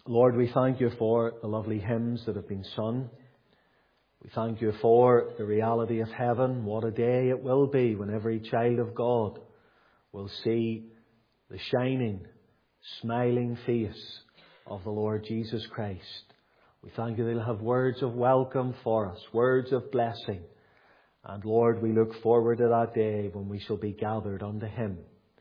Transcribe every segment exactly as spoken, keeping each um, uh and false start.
Lord, we thank You for the lovely hymns that have been sung. We thank You for the reality of heaven. What a day it will be when every child of God will see the shining, smiling face of the Lord Jesus Christ. We thank You they'll have words of welcome for us, words of blessing. And Lord, we look forward to that day when we shall be gathered unto Him.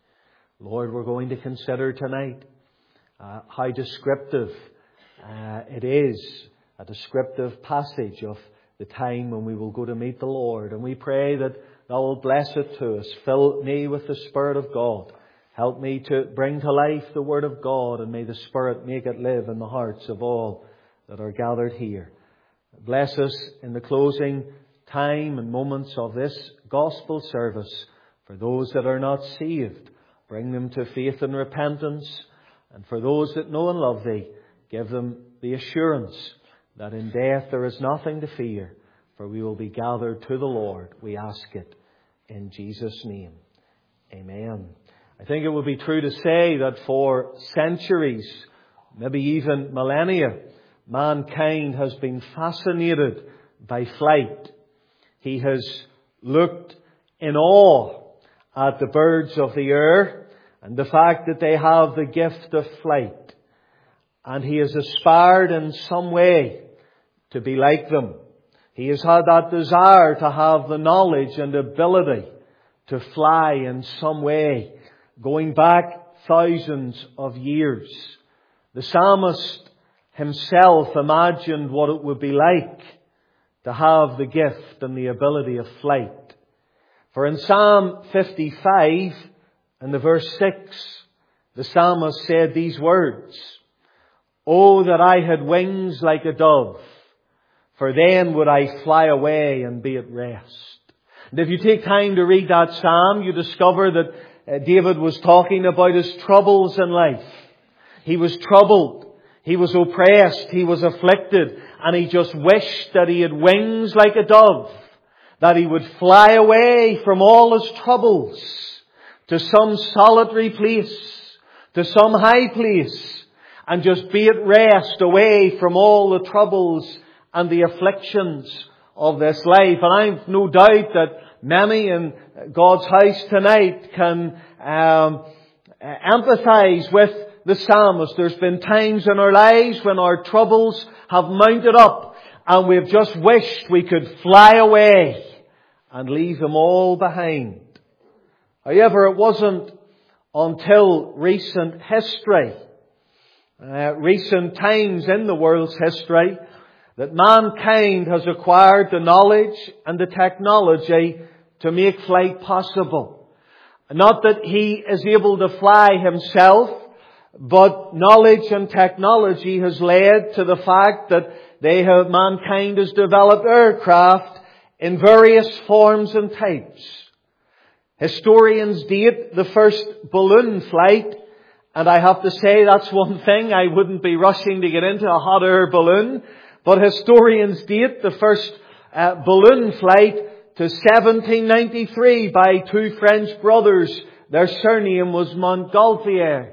Lord, we're going to consider tonight uh, how descriptive uh, it is, a descriptive passage of the time when we will go to meet the Lord. And we pray that Thou will bless it to us. Fill me with the Spirit of God. Help me to bring to life the Word of God, and may the Spirit make it live in the hearts of all that are gathered here. Bless us in the closing time and moments of this gospel service. For those that are not saved, bring them to faith and repentance. And for those that know and love Thee, give them the assurance that in death there is nothing to fear, for we will be gathered to the Lord. We ask it in Jesus' name. Amen. I think it would be true to say that for centuries, maybe even millennia, mankind has been fascinated by flight. He has looked in awe at the birds of the air and the fact that they have the gift of flight. And he has aspired in some way to be like them. He has had that desire to have the knowledge and ability to fly in some way, going back thousands of years. The psalmist himself imagined what it would be like to have the gift and the ability of flight. For in Psalm fifty-five, in the verse six, the psalmist said these words, "Oh, that I had wings like a dove, for then would I fly away and be at rest." And if you take time to read that psalm, you discover that uh, David was talking about his troubles in life. He was troubled. He was oppressed. He was afflicted. And he just wished that he had wings like a dove, that he would fly away from all his troubles to some solitary place, to some high place, and just be at rest away from all the troubles and the afflictions of this life. And I've no doubt that many in God's house tonight can um, empathize with the psalmist. There's been times in our lives when our troubles have mounted up and we've just wished we could fly away and leave them all behind. However, it wasn't until recent history, uh, recent times in the world's history, that mankind has acquired the knowledge and the technology to make flight possible. Not that he is able to fly himself, but knowledge and technology has led to the fact that they have, mankind has developed aircraft in various forms and types. Historians date the first balloon flight, and I have to say that's one thing I wouldn't be rushing to get into, a hot air balloon. But historians date the first uh, balloon flight to seventeen ninety-three by two French brothers. Their surname was Montgolfier.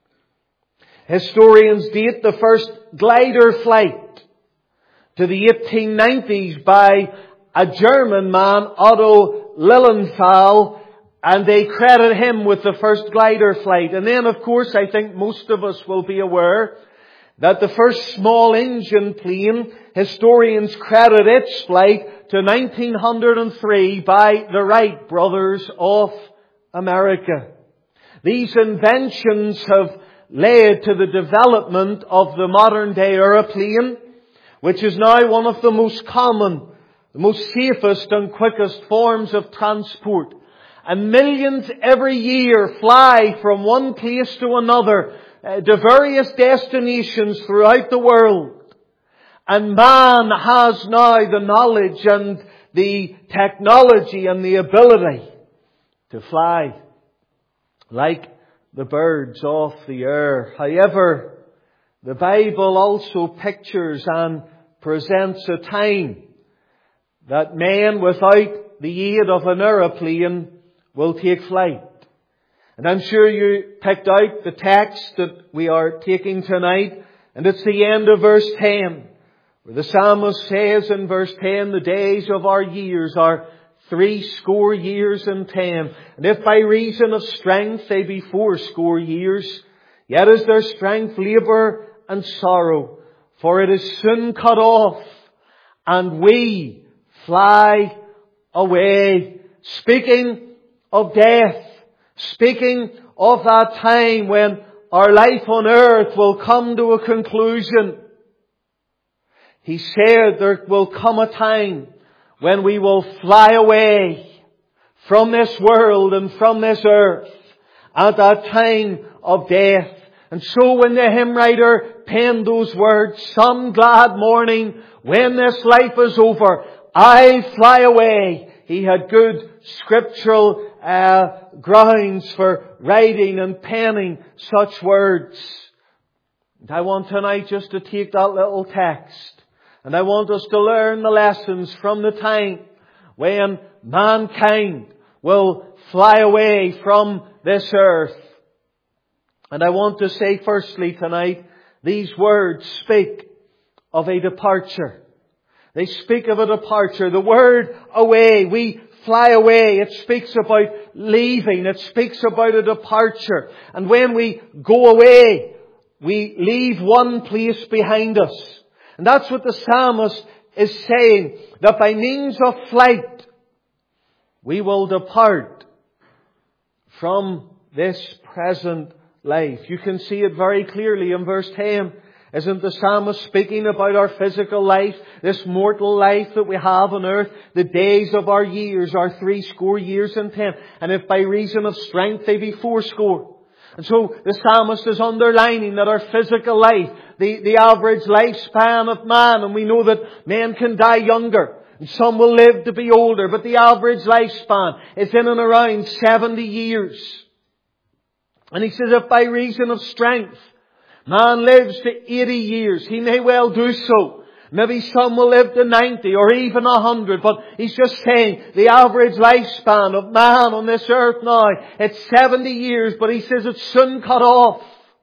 Historians date the first glider flight to the eighteen nineties by a German man, Otto Lilienthal, and they credit him with the first glider flight. And then, of course, I think most of us will be aware that the first small engine plane, historians credit its flight to nineteen oh three by the Wright brothers of America. These inventions have led to the development of the modern day aeroplane, which is now one of the most common, the most safest and quickest forms of transport. And millions every year fly from one place to another, uh, to various destinations throughout the world. And man has now the knowledge and the technology and the ability to fly like the birds of the air. However, the Bible also pictures and presents a time that man without the aid of an aeroplane will take flight. And I'm sure you picked out the text that we are taking tonight And it's the end of verse ten, where the psalmist says in verse ten, the days of our years are three score years and ten. And if by reason of strength they be four score years, yet is their strength labour and sorrow, for it is soon cut off, and we fly away. Speaking of death, speaking of that time when our life on earth will come to a conclusion, He said there will come a time when we will fly away from this world and from this earth at that time of death. And so when the hymn writer penned those words, some glad morning when this life is over, I fly away, he had good scriptural uh, grounds for writing and penning such words. And I want tonight just to take that little text, and I want us to learn the lessons from the time when mankind will fly away from this earth. And I want to say firstly tonight, these words speak of a departure. They speak of a departure. The word away, we fly away. It speaks about leaving. It speaks about a departure. And when we go away, we leave one place behind us. And that's what the psalmist is saying, that by means of flight, we will depart from this present life. You can see it very clearly in verse ten. Isn't the psalmist speaking about our physical life, this mortal life that we have on earth? The days of our years are three score years and ten. And if by reason of strength they be four score. And so the psalmist is underlining that our physical life, the, the average lifespan of man, and we know that men can die younger, and some will live to be older, but the average lifespan is in and around seventy years. And he says if by reason of strength man lives to eighty years, he may well do so. Maybe some will live to ninety or even one hundred, but he's just saying the average lifespan of man on this earth now, it's seventy years, but he says it's soon cut off.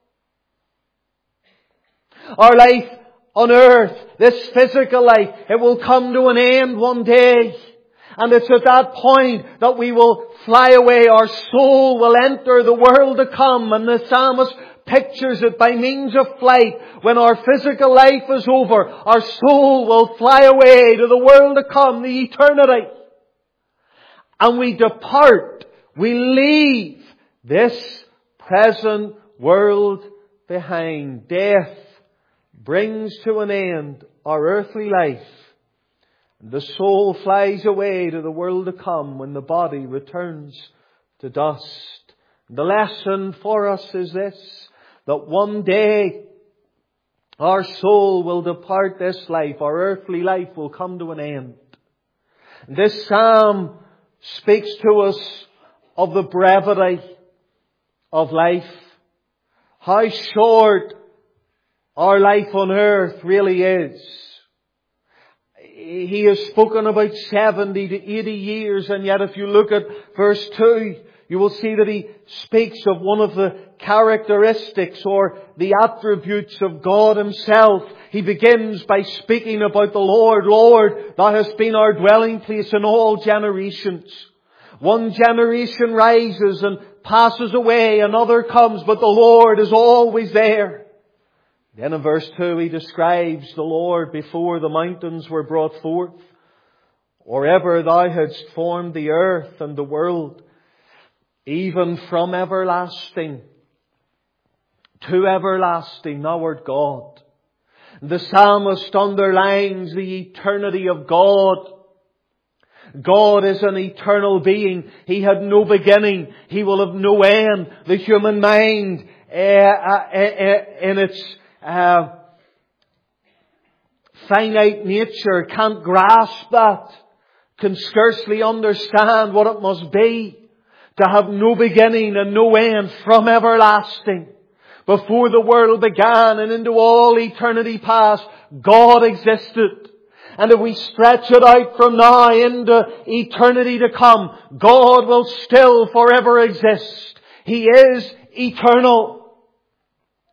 Our life on earth, this physical life, it will come to an end one day. And it's at that point that we will fly away. Our soul will enter the world to come. And the psalmist pictures it by means of flight. When our physical life is over, our soul will fly away to the world to come, the eternity. And we depart, we leave this present world behind. Death brings to an end our earthly life. The soul flies away to the world to come when the body returns to dust. The lesson for us is this, that one day our soul will depart this life. Our earthly life will come to an end. This psalm speaks to us of the brevity of life. How short our life on earth really is. He has spoken about seventy to eighty years, and yet if you look at verse two, you will see that he speaks of one of the characteristics or the attributes of God Himself. He begins by speaking about the Lord. Lord, Thou hast been our dwelling place in all generations. One generation rises and passes away, another comes, but the Lord is always there. Then in verse two he describes the Lord before the mountains were brought forth, or ever Thou hadst formed the earth and the world, even from everlasting to everlasting Thou art God. The psalmist underlines the eternity of God. God is an eternal being. He had no beginning. He will have no end. The human mind uh, uh, uh, in its Uh, finite nature can't grasp that, can scarcely understand what it must be to have no beginning and no end from everlasting. Before the world began and into all eternity past, God existed. And if we stretch it out from now into eternity to come, God will still forever exist. He is eternal.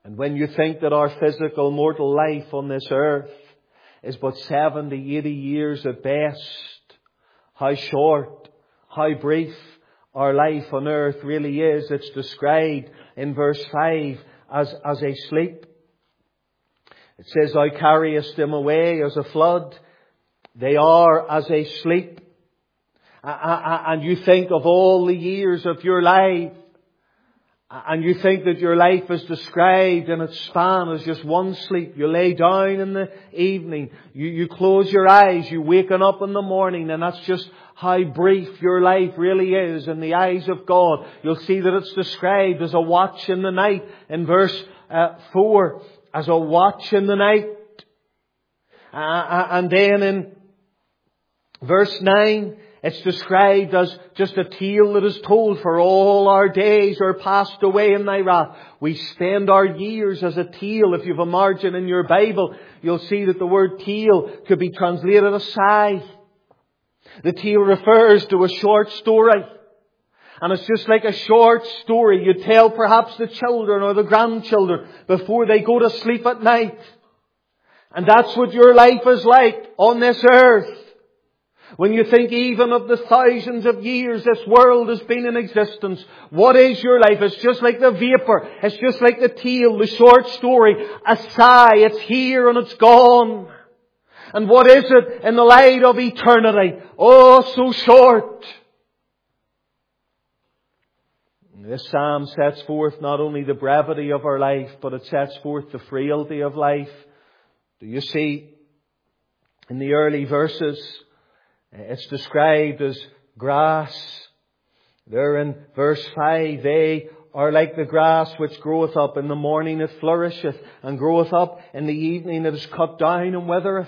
And when you think that our physical mortal life on this earth is but seventy, eighty years at best, how short, how brief our life on earth really is. It's described in verse five as, as a sleep. It says, Thou carriest them away as a flood. They are as a sleep. And you think of all the years of your life, and you think that your life is described in its span as just one sleep. You lay down in the evening, you, you close your eyes, you waken up in the morning, and that's just how brief your life really is in the eyes of God. You'll see that it's described as a watch in the night in verse uh, four, as a watch in the night. Uh, and then in verse nine, it's described as just a tale that is told, for all our days are passed away in thy wrath. We spend our years as a tale. If you've a margin in your Bible, you'll see that the word tale could be translated as sigh. The tale refers to a short story. And it's just like a short story you tell perhaps the children or the grandchildren before they go to sleep at night. And that's what your life is like on this earth. When you think even of the thousands of years this world has been in existence, what is your life? It's just like the vapor. It's just like the tale, the short story. A sigh. It's here and it's gone. And what is it in the light of eternity? Oh, so short. This psalm sets forth not only the brevity of our life, but it sets forth the frailty of life. Do you see in the early verses, it's described as grass. There in verse five, they are like the grass which groweth up. In the morning it flourisheth, and groweth up. In the evening it is cut down and withereth.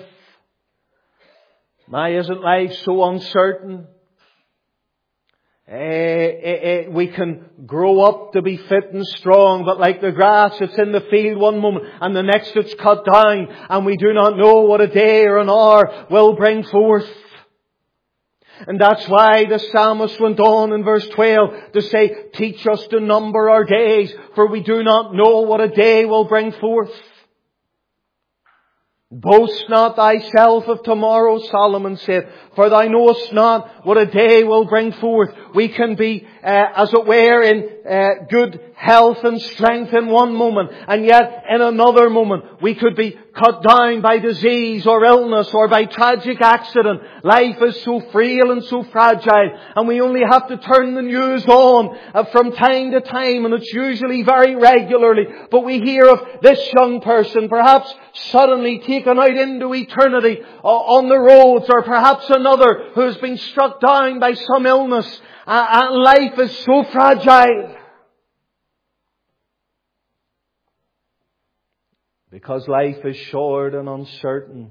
My, isn't life so uncertain? Eh, eh, eh, we can grow up to be fit and strong, but like the grass, it's in the field one moment, and the next it's cut down, and we do not know what a day or an hour will bring forth. And that's why the psalmist went on in verse twelve to say, Teach us to number our days, for we do not know what a day will bring forth. Boast not thyself of tomorrow, Solomon said, for thou knowest not what a day will bring forth. We can be, uh, as it were, in uh, good health and strength in one moment, and yet in another moment we could be cut down by disease or illness or by tragic accident. Life is so frail and so fragile, and we only have to turn the news on uh, from time to time, and it's usually very regularly. But we hear of this young person perhaps suddenly taken out into eternity uh, on the roads, or perhaps another who has been struck down by some illness. Uh, and life is so fragile. Because life is short and uncertain.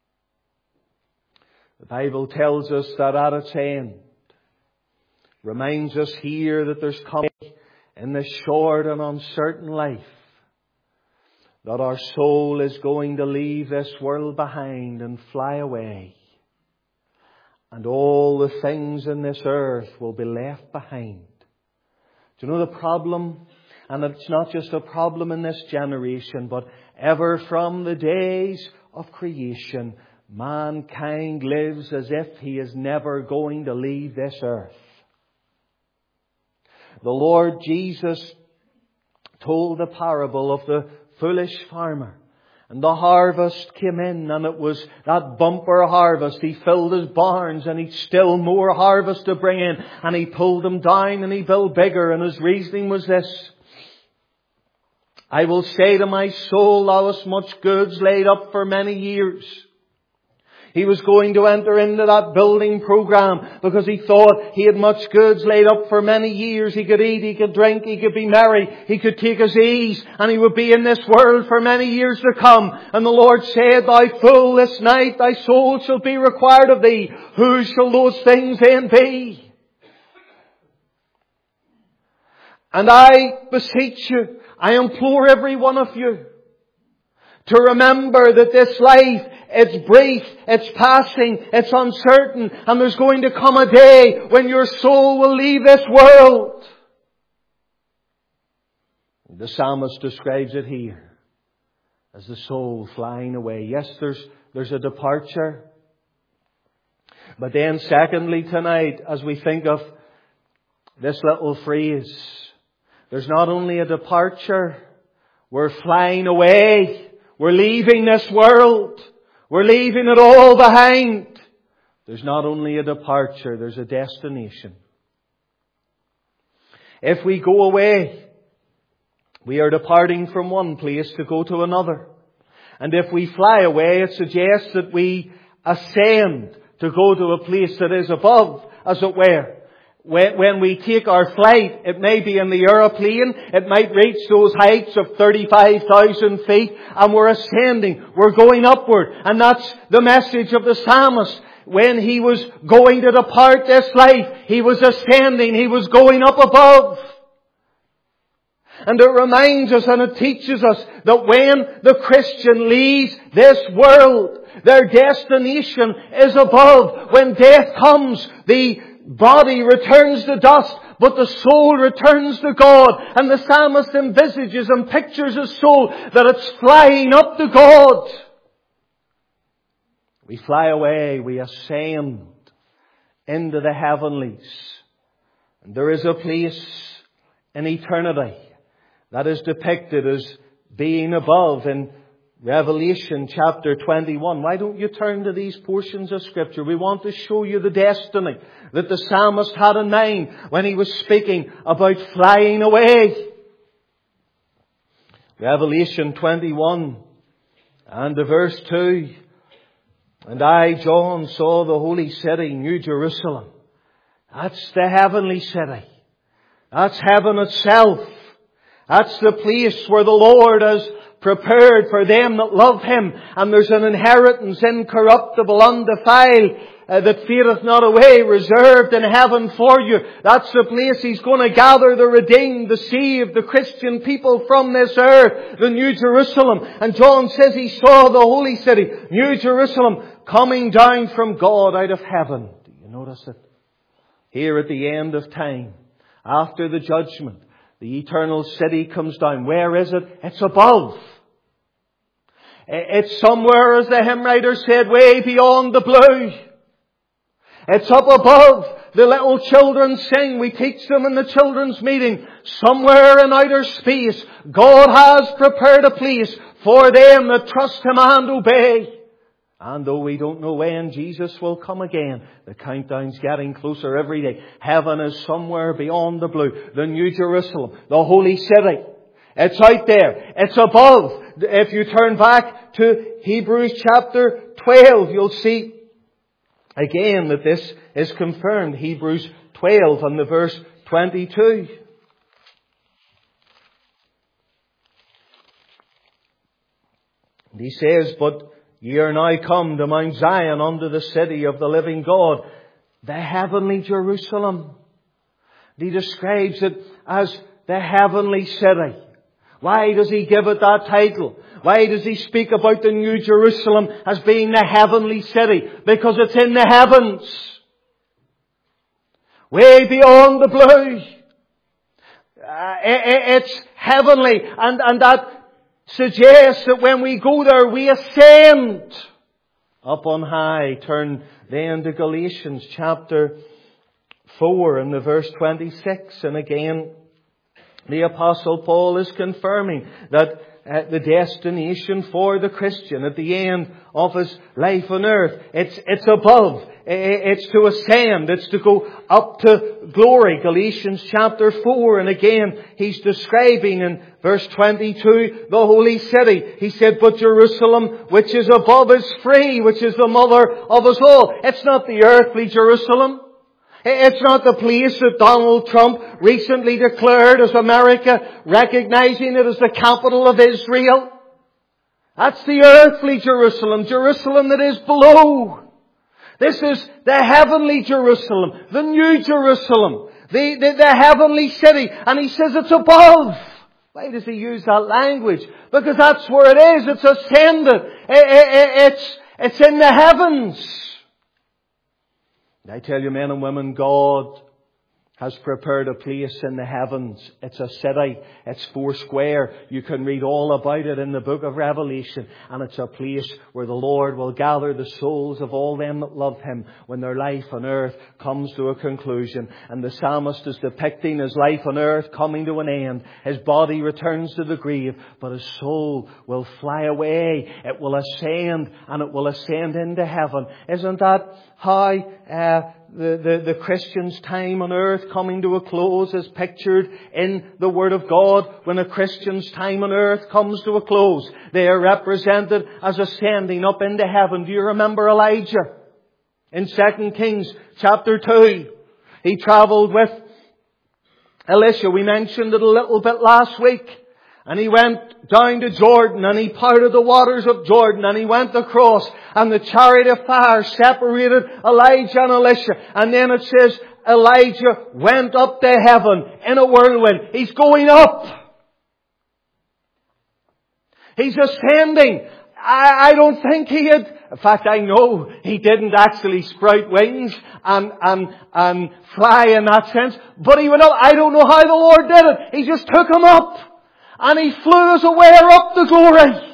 The Bible tells us that at its end, reminds us here that there's coming in this short and uncertain life, that our soul is going to leave this world behind and fly away. And all the things in this earth will be left behind. Do you know the problem? And it's not just a problem in this generation, but ever from the days of creation, mankind lives as if he is never going to leave this earth. The Lord Jesus told the parable of the foolish farmer. And the harvest came in, and it was that bumper harvest. He filled his barns, and he'd still more harvest to bring in. And he pulled them down, and he built bigger. And his reasoning was this: I will say to my soul, thou hast much goods laid up for many years. He was going to enter into that building program because he thought he had much goods laid up for many years. He could eat, he could drink, he could be merry, he could take his ease, and he would be in this world for many years to come. And the Lord said, Thou fool, this night thy soul shall be required of thee. Who shall those things then be? And I beseech you, I implore every one of you to remember that this life, it's brief, it's passing, it's uncertain, and there's going to come a day when your soul will leave this world. The psalmist describes it here as the soul flying away. Yes, there's, there's a departure. But then secondly tonight, as we think of this little phrase, there's not only a departure, we're flying away. We're leaving this world. We're leaving it all behind. There's not only a departure, there's a destination. If we go away, we are departing from one place to go to another. And if we fly away, it suggests that we ascend to go to a place that is above, as it were. When we take our flight, it may be in the aeroplane, it might reach those heights of thirty-five thousand feet, and we're ascending, we're going upward. And that's the message of the psalmist. When he was going to depart this life, he was ascending, he was going up above. And it reminds us and it teaches us that when the Christian leaves this world, their destination is above. When death comes, the body returns to dust, but the soul returns to God. And the psalmist envisages and pictures his soul that it's flying up to God. We fly away, we ascend into the heavenlies. And there is a place in eternity that is depicted as being above in Revelation chapter twenty-one. Why don't you turn to these portions of Scripture? We want to show you the destiny that the psalmist had in mind when he was speaking about flying away. Revelation twenty-one and the verse two. And I, John, saw the holy city, New Jerusalem. That's the heavenly city. That's heaven itself. That's the place where the Lord has prepared for them that love Him. And there's an inheritance incorruptible, undefiled, uh, that fadeth not away, reserved in heaven for you. That's the place He's going to gather the redeemed, the saved, the Christian people from this earth, the New Jerusalem. And John says he saw the holy city, New Jerusalem, coming down from God out of heaven. Do you notice it? Here at the end of time, after the judgment, the eternal city comes down. Where is it? It's above. It's somewhere, as the hymn writer said, way beyond the blue. It's up above. The little children sing. We teach them in the children's meeting. Somewhere in outer space, God has prepared a place for them that trust Him and obey. And though we don't know when Jesus will come again, the countdown's getting closer every day. Heaven is somewhere beyond the blue. The New Jerusalem, the holy city. It's out there. It's above. If you turn back to Hebrews chapter twelve, you'll see again that this is confirmed. Hebrews twelve and the verse twenty-two. And he says, but ye are now come to Mount Zion, unto the city of the living God, the heavenly Jerusalem. He describes it as the heavenly city. Why does he give it that title? Why does he speak about the New Jerusalem as being the heavenly city? Because it's in the heavens. Way beyond the blue. Uh, it, it's heavenly. And, and that suggests that when we go there, we ascend up on high. Turn then to Galatians chapter four and the verse twenty-six. And again, the Apostle Paul is confirming that uh, the destination for the Christian at the end of his life on earth, it's, it's above. It's to ascend. It's to go up to glory. Galatians chapter four. And again, he's describing in verse twenty-two the holy city. He said, but Jerusalem, which is above, is free, which is the mother of us all. It's not the earthly Jerusalem. It's not the place that Donald Trump recently declared as America, recognizing it as the capital of Israel. That's the earthly Jerusalem, Jerusalem that is below. This is the heavenly Jerusalem, the New Jerusalem, the, the, the heavenly city. And he says it's above. Why does he use that language? Because that's where it is. It's ascended. It, it, it's, it's in the heavens. I tell you, men and women, God has prepared a place in the heavens. It's a city. It's four square. You can read all about it in the book of Revelation. And it's a place where the Lord will gather the souls of all them that love Him when their life on earth comes to a conclusion. And the psalmist is depicting his life on earth coming to an end. His body returns to the grave, but his soul will fly away. It will ascend, and it will ascend into heaven. Isn't that how uh, the, the, the Christian's time on earth coming to a close is pictured in the Word of God? When a Christian's time on earth comes to a close, they are represented as ascending up into heaven. Do you remember Elijah? In Second Kings chapter two, he travelled with Elisha. We mentioned it a little bit last week. And he went down to Jordan, and he parted the waters of Jordan, and he went across, and the chariot of fire separated Elijah and Elisha. And then it says Elijah went up to heaven in a whirlwind. He's going up. He's ascending. I, I don't think he had, in fact I know he didn't actually sprout wings and, and, and fly in that sense, but he went up. I don't know how the Lord did it. He just took him up. And he flew us away up to glory.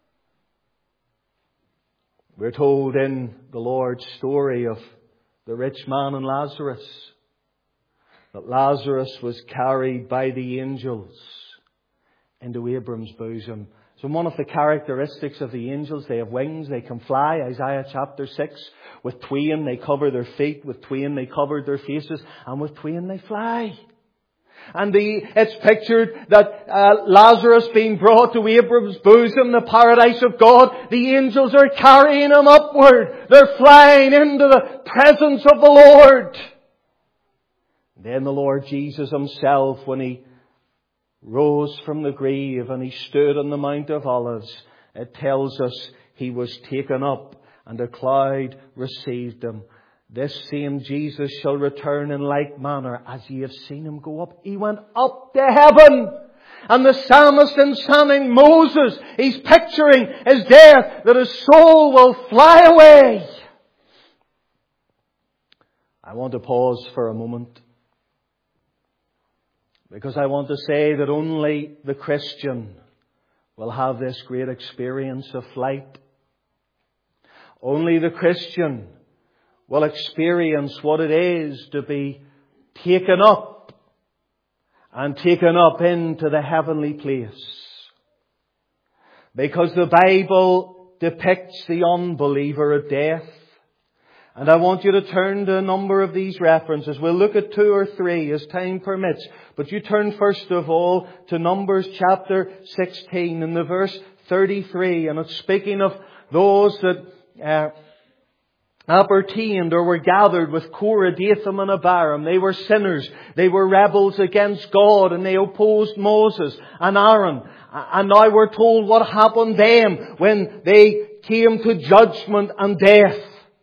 We're told in the Lord's story of the rich man and Lazarus that Lazarus was carried by the angels into Abraham's bosom. So one of the characteristics of the angels, they have wings, they can fly. Isaiah chapter six, with twain they cover their feet, with twain they covered their faces, and with twain they fly. And the, it's pictured that uh, Lazarus being brought to Abraham's bosom, the paradise of God, the angels are carrying him upward. They're flying into the presence of the Lord. Then the Lord Jesus Himself, when He rose from the grave and He stood on the Mount of Olives, it tells us He was taken up and a cloud received Him. This same Jesus shall return in like manner as ye have seen Him go up. He went up to heaven. And the psalmist in Psalming Moses, he's picturing his death, that his soul will fly away. I want to pause for a moment, because I want to say that only the Christian will have this great experience of flight. Only the Christian will experience what it is to be taken up and taken up into the heavenly place. Because the Bible depicts the unbeliever at death. And I want you to turn to a number of these references. We'll look at two or three as time permits. But you turn first of all to Numbers chapter sixteen and the verse thirty-three. And it's speaking of those that uh, appertained or were gathered with Korah, Dathan and Abiram. They were sinners. They were rebels against God, and they opposed Moses and Aaron. And now we're told what happened then when they came to judgment and death.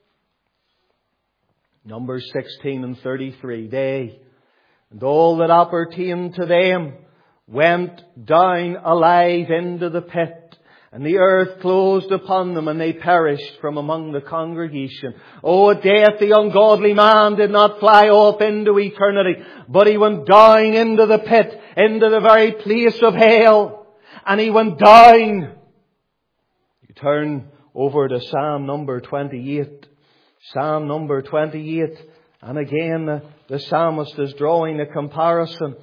Numbers sixteen and thirty-three. They and all that appertained to them went down alive into the pit. And the earth closed upon them, and they perished from among the congregation. Oh, at death the ungodly man did not fly off into eternity, but he went down into the pit, into the very place of hell. And he went down. You turn over to Psalm number twenty-eight. Psalm number twenty-eight. And again, the, the psalmist is drawing a comparison.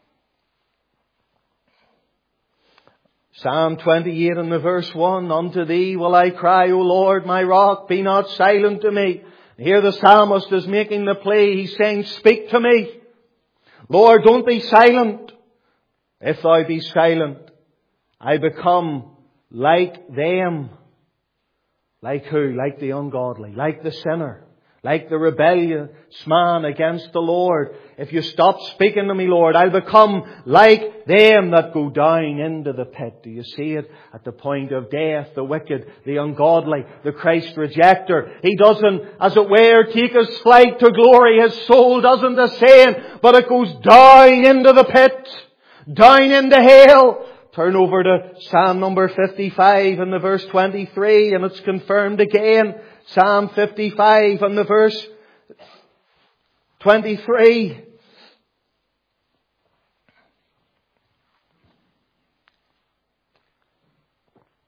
Psalm twenty-eight and the verse one, unto Thee will I cry, O Lord, my rock, be not silent to me. And here the psalmist is making the plea. He's saying, speak to me. Lord, don't be silent. If Thou be silent, I become like them. Like who? Like the ungodly, like the sinner, like the rebellious man against the Lord. If you stop speaking to me, Lord, I'll become like them that go down into the pit. Do you see it? At the point of death, the wicked, the ungodly, the Christ rejecter. He doesn't, as it were, take his flight to glory. His soul doesn't ascend, but it goes down into the pit, down into hell. Turn over to Psalm number fifty-five and the verse twenty-three, and it's confirmed again. Psalm fifty-five and the verse twenty-three.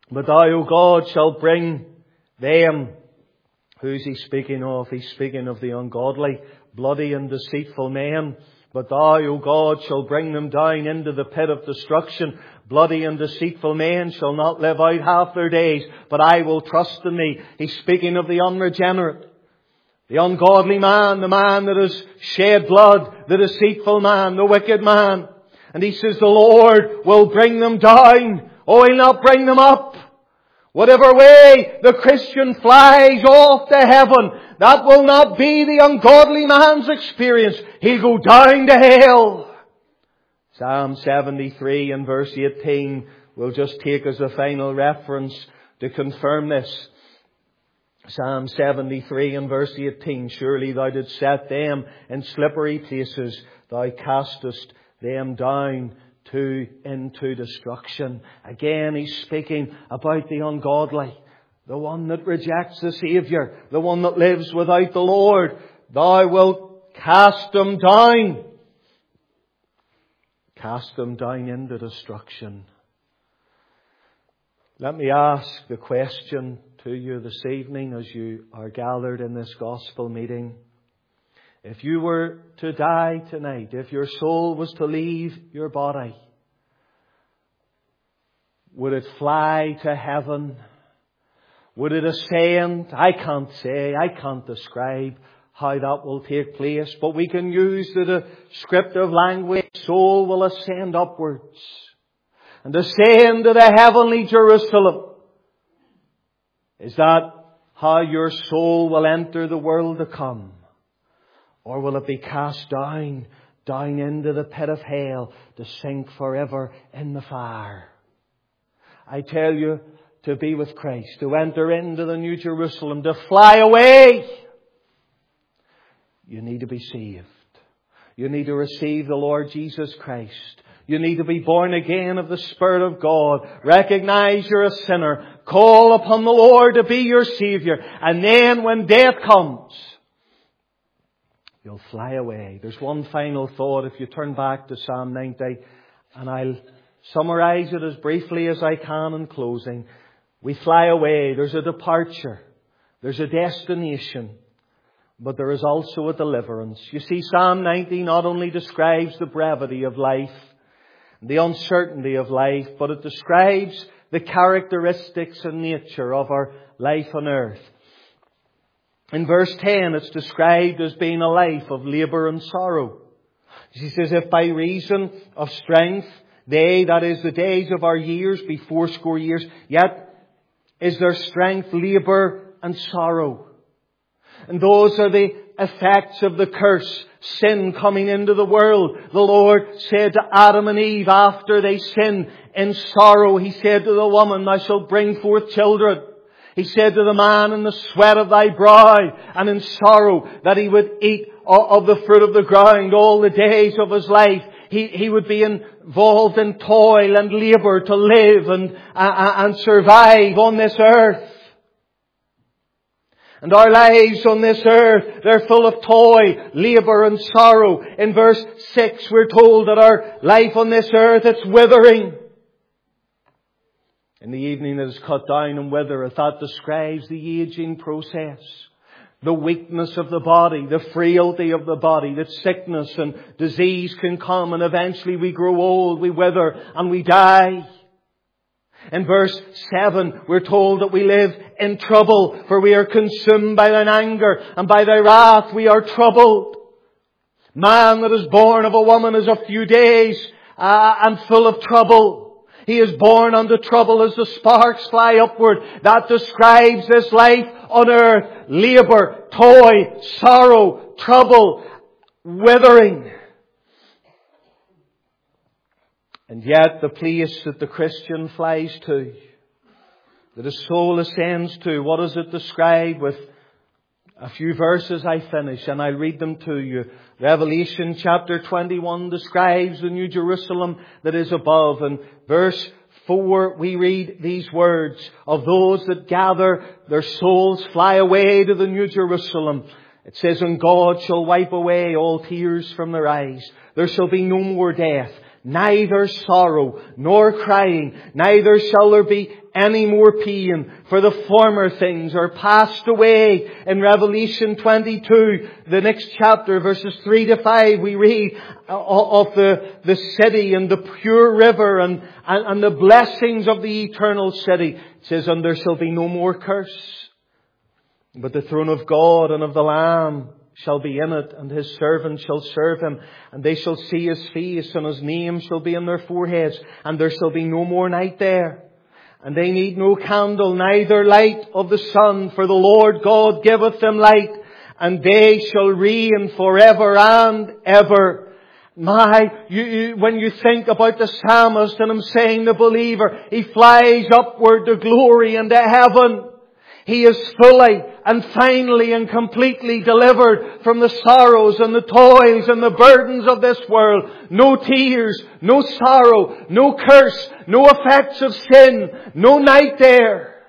But thou, O God, shalt bring them. Who's he speaking of? He's speaking of the ungodly, bloody and deceitful men. But thou, O God, shalt bring them down into the pit of destruction. Bloody and deceitful men shall not live out half their days, but I will trust in thee. He's speaking of the unregenerate, the ungodly man, the man that has shed blood, the deceitful man, the wicked man. And he says the Lord will bring them down. Oh, He'll not bring them up. Whatever way the Christian flies off to heaven, that will not be the ungodly man's experience. He'll go down to hell. Psalm seventy-three and verse eighteen we'll just take as a final reference to confirm this. Psalm seventy-three and verse eighteen, surely thou didst set them in slippery places, thou castest them down to into destruction. Again, he's speaking about the ungodly, the one that rejects the Saviour, the one that lives without the Lord. Thou wilt cast them down. Cast them down into destruction. Let me ask the question to you this evening as you are gathered in this gospel meeting. If you were to die tonight, if your soul was to leave your body, would it fly to heaven? Would it ascend? I can't say, I can't describe how that will take place, but we can use the descriptive language. Soul will ascend upwards and ascend to the heavenly Jerusalem. Is that how your soul will enter the world to come? Or will it be cast down, down into the pit of hell to sink forever in the fire? I tell you, to be with Christ, to enter into the New Jerusalem, to fly away, you need to be saved. You need to receive the Lord Jesus Christ. You need to be born again of the Spirit of God. Recognize you're a sinner. Call upon the Lord to be your Saviour. And then when death comes, you'll fly away. There's one final thought. If you turn back to Psalm ninety, and I'll summarize it as briefly as I can in closing. We fly away. There's a departure. There's a destination. But there is also a deliverance. You see, Psalm ninety not only describes the brevity of life, the uncertainty of life, but it describes the characteristics and nature of our life on earth. In verse ten, it's described as being a life of labour and sorrow. He says, if by reason of strength, they, that is the days of our years, be fourscore years, yet is their strength labour and sorrow. And those are the effects of the curse, sin coming into the world. The Lord said to Adam and Eve after they sinned, in sorrow, He said to the woman, thou shalt bring forth children. He said to the man, in the sweat of thy brow, and in sorrow, that he would eat of the fruit of the ground all the days of his life. He, he would be involved in toil and labour to live and, uh, and survive on this earth. And our lives on this earth, they're full of toil, labour and sorrow. In verse six, we're told that our life on this earth, it's withering. In the evening it is cut down and withereth. That describes the aging process. The weakness of the body, the frailty of the body, that sickness and disease can come, and eventually we grow old, we wither and we die. In verse seven, we're told that we live in trouble, for we are consumed by thine anger, and by thy wrath we are troubled. Man that is born of a woman is a few days uh, and full of trouble. He is born unto trouble as the sparks fly upward. That describes this life on earth. Labour, toil, sorrow, trouble, withering. And yet the place that the Christian flies to, that his soul ascends to, what does it describe? With a few verses I finish, and I'll read them to you. Revelation chapter twenty-one describes the New Jerusalem that is above. And verse four, we read these words of those that gather, their souls fly away to the New Jerusalem. It says, and God shall wipe away all tears from their eyes. There shall be no more death, neither sorrow nor crying, neither shall there be any more pain, for the former things are passed away. In Revelation twenty-two, the next chapter, verses three to five, we read of the, the city and the pure river and, and, and the blessings of the eternal city. It says, and there shall be no more curse, but the throne of God and of the Lamb shall be in it, and His servants shall serve Him, and they shall see His face, and His name shall be in their foreheads, and there shall be no more night there. And they need no candle, neither light of the sun, for the Lord God giveth them light, and they shall reign forever and ever. My, you, you, when you think about the psalmist and him saying the believer, he flies upward to glory and to heaven. He is fully and finally and completely delivered from the sorrows and the toils and the burdens of this world. No tears, no sorrow, no curse, no effects of sin, no night there.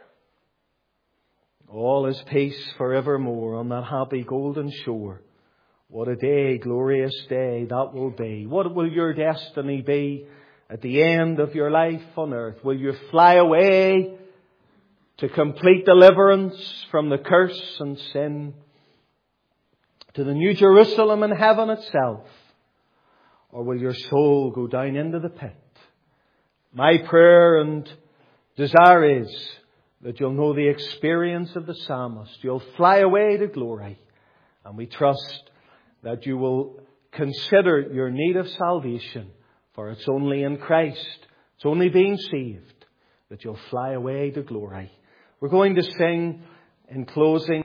All is peace forevermore on that happy golden shore. What a day, glorious day that will be. What will your destiny be at the end of your life on earth? Will you fly away to complete deliverance from the curse and sin, to the New Jerusalem in heaven itself? Or will your soul go down into the pit? My prayer and desire is that you'll know the experience of the psalmist. You'll fly away to glory. And we trust that you will consider your need of salvation, for it's only in Christ, it's only being saved, that you'll fly away to glory. We're going to sing in closing